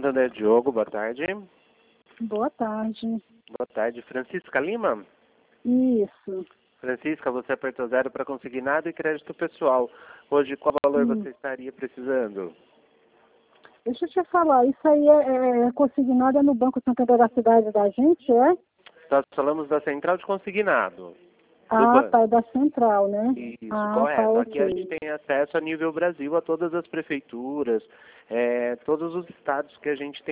Santander, Diogo, boa tarde. Boa tarde. Boa tarde, Francisca Lima? Isso. Francisca, você apertou 0 para consignado e crédito pessoal. Hoje, qual valor você estaria precisando? Deixa eu te falar, isso aí é consignado no Banco Santander da cidade da gente, é? Nós falamos da central de consignado. Ah, tá, é da central, né? Isso, correto. Tá, Aqui a gente tem acesso a nível Brasil a todas as prefeituras, todos os estados que a gente tem